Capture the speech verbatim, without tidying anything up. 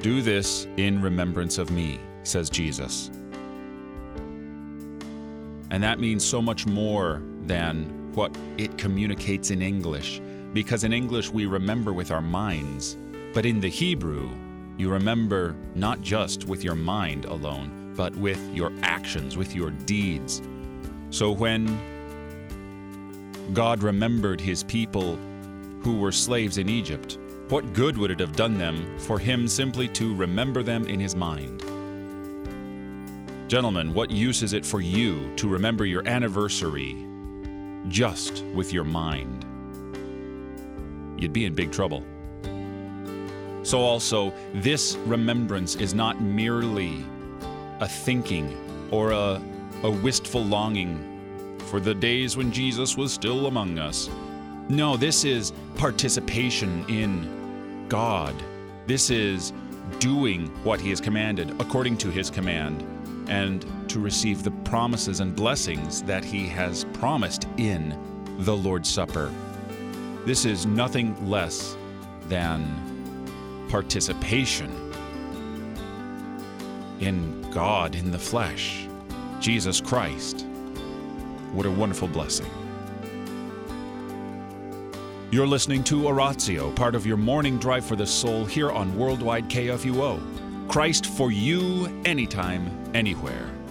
Do this in remembrance of me, says Jesus. And that means so much more than what it communicates in English, because in English we remember with our minds, but in the Hebrew, you remember not just with your mind alone, but with your actions, with your deeds. So when God remembered his people who were slaves in Egypt, what good would it have done them for him simply to remember them in his mind? Gentlemen, what use is it for you to remember your anniversary just with your mind? You'd be in big trouble. So also, this remembrance is not merely a thinking or a, a wistful longing for the days when Jesus was still among us. No, this is participation in God. This is doing what he has commanded according to his command, and to receive the promises and blessings that he has promised in the Lord's Supper. This is nothing less than participation in God in the flesh, Jesus Christ. What a wonderful blessing. You're listening to Oratio, part of your morning drive for the soul here on Worldwide K F U O. Christ for you, anytime, anywhere.